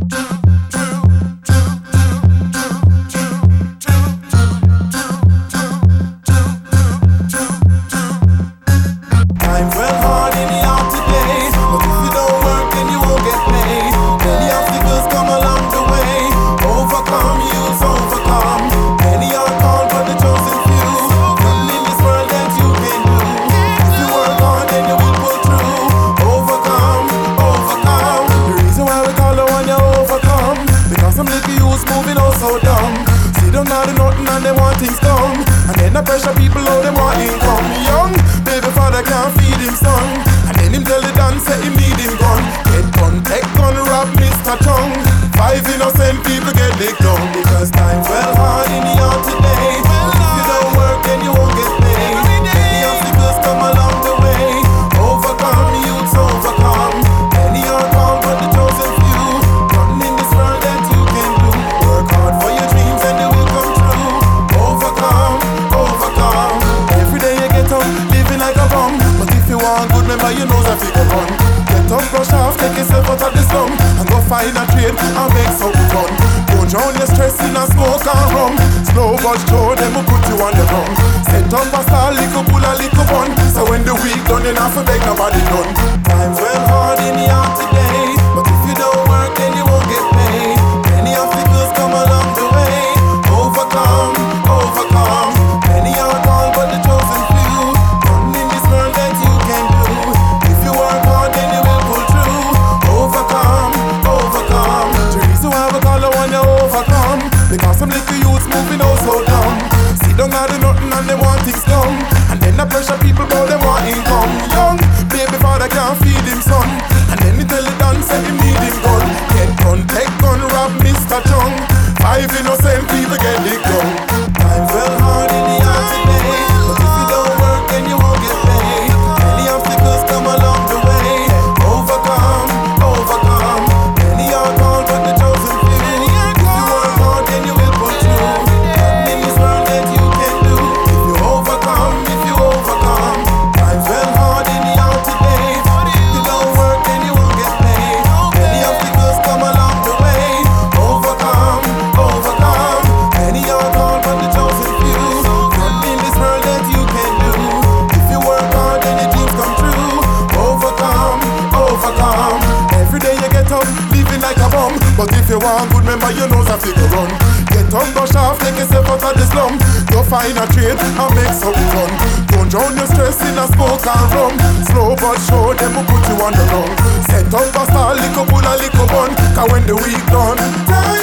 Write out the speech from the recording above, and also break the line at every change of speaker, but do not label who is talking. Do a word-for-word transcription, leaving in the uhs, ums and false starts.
Pressure people out, them want income. Young, baby father can't feed him son. And then him tell the dance say him need him gun. Get gun, take gun, rap Mister Chung. Five innocent people get licked down. Because time's well hard in the yard today. But if you don't work then you won't get paid. Many obstacles come along the way. Overcome, youths overcome. Many are called but the chosen few. Nothing in this world that you can do. Work hard for your dreams and they will come true. Overcome, overcome. Every day you get up, living like a bum. But if you want good, remember you know that you can run. Get up, brush off, take yourself out of the slum. And go find a trade and make something fun. Don't drown your stress in a smoke and rum. Slow but sure, them will put you on the ground. Set up a star, little pull a little bun. So when the week done, you not for beg nobody done. Time's well hard in the yard today. But if you don't work, then you won't get paid. Many obstacles come along the way. Overcome, overcome. Many are called but the chosen few. Nothing in this world that you can do. If you work hard, then you will pull through. Overcome, overcome. The reason why we call the one you overcome. Because some little youths moving out so dumb. See don't got nothing and they want things done. And then the pressure people go they want income. Young, baby father can't feed him son. And then he tell the dance say him need him gun. Get gun, take gun, rap Mister Chung. Five innocent people get licked down. Time's well hard in the yard today. But if you don't work then you won't get paid. Many obstacles come along the way. Overcome, overcome. Many are called but the chosen few. If you work hard then you will pull through. Nothing in this world that you can do. If you overcome, if you overcome. Time's well hard in the yard today. If you don't work then you won't get paid. Many obstacles come along the way. Overcome, overcome. Many are called but the chosen few. Nothing in this world that you can do. If you work hard then your dreams come true. Overcome, overcome. Every day you get up, living like a bum. But if you want good, remember you know that figure run. Get up, brush off, take yourself out of the slum. Go find a trade and make something fun. Don't drown your stress in a smoke and rum. Slow but sure, them will put you on the run. Set up a star, lick up, pull a lick up bun. Cause when the week done, time